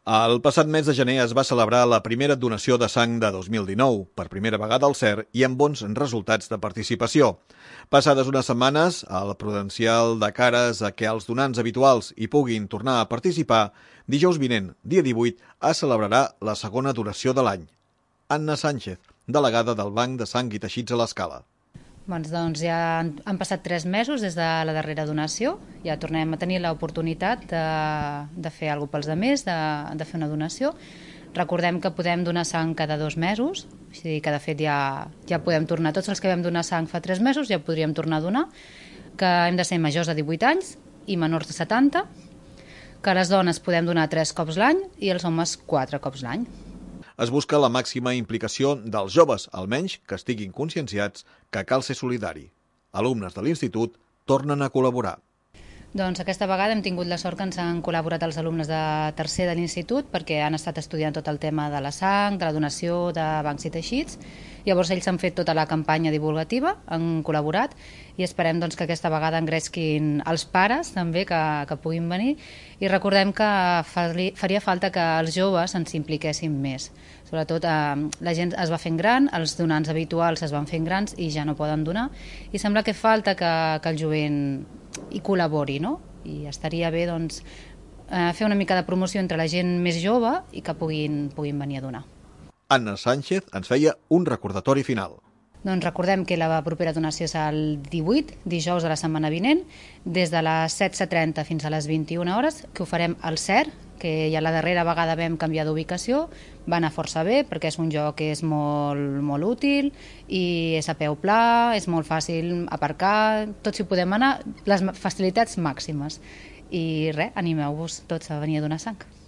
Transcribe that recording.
El passat mes de gener es va celebrar la primera donació de sang de 2019, per primera vegada al CER i amb bons resultats de participació. Passades unes setmanes, el Prudencial de cares a que els donants habituals hi puguin tornar a participar, dijous vinent, dia 18, es celebrarà la segona donació de l'any. Anna Sánchez, delegada del Banc de Sang i Teixits a l'Escala. Doncs ja han passat 3 mesos des de la darrera donació, ja tornem a tenir l'oportunitat de fer alguna cosa pels altres, de fer una donació. Recordem que podem donar sang cada 2 mesos, o sigui que de fet ja podem tornar, tots els que vam donar sang fa 3 mesos ja podríem tornar a donar, que hem de ser majors de 18 anys i menors de 70, que les dones podem donar 3 cops l'any i els homes 4 cops l'any. Es busca la màxima implicació dels joves, almenys que estiguin conscienciats que cal ser solidari. Alumnes de l'institut tornen a col·laborar. Doncs aquesta vegada hem tingut la sort que ens han col·laborat els alumnes de tercer de l'institut perquè han estat estudiant tot el tema de la sang, de la donació, de bancs i teixits. Llavors ells han fet tota la campanya divulgativa, han col·laborat i esperem doncs, que aquesta vegada engresquin els pares també que puguin venir i recordem que faria falta que els joves ens impliquessin més. Sobretot la gent es va fent gran, els donants habituals es van fent grans i ja no poden donar i sembla que falta que el jovent hi col·labori, no? I estaria bé doncs, fer una mica de promoció entre la gent més jove i que puguin venir a donar. Anna Sánchez ens feia un recordatori final. Doncs recordem que la propera donació és el 18, dijous de la setmana vinent, des de les 16:30 fins a les 21 hores, que ho farem al CER, que ja la darrera vegada vam canviar d'ubicació, va anar força bé perquè és un lloc que és molt útil i és a peu pla, és molt fàcil aparcar, tots hi podem anar, les facilitats màximes. I res, animeu-vos tots a venir a donar sang.